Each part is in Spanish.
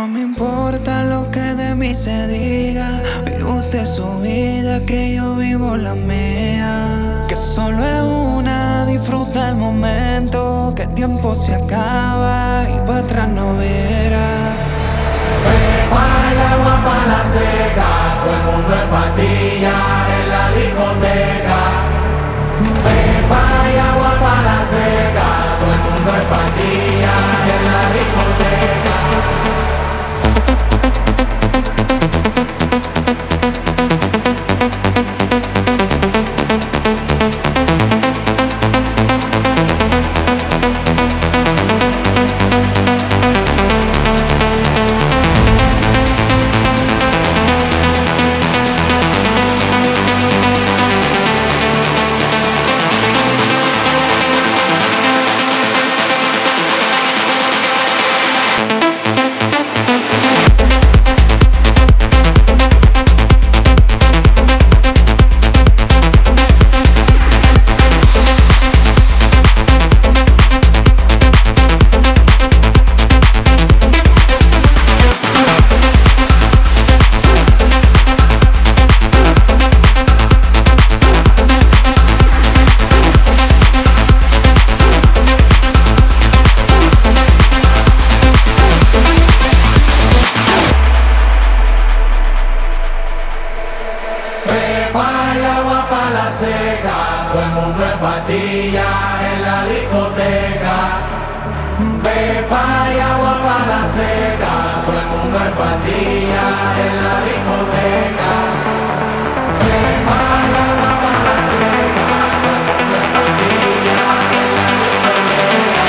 No me importa lo que de mí se diga, vive usted su vida, que yo vivo la mía. Que solo es una, disfruta el momento, que el tiempo se acaba y para atrás no verá. Pepa y agua pa' la seca, todo el mundo es patilla en la discoteca. Pepa y agua pa' la seca, todo el mundo es patilla en la discoteca. Todo el mundo es patilla en la discoteca. Pepa y agua pa' la seca, todo el mundo es patilla en la discoteca. Pepa y agua pa' la seca, todo el mundo es patilla en la discoteca.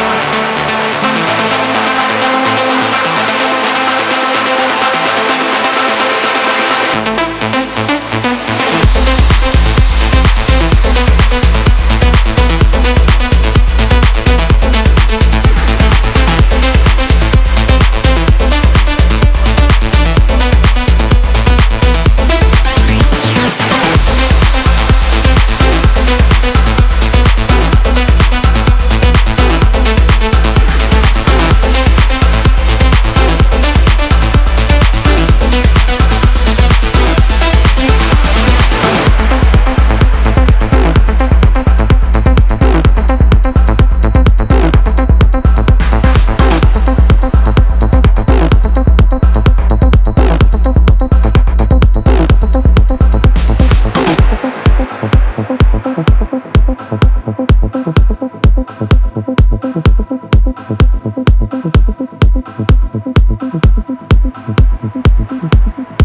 Thank you.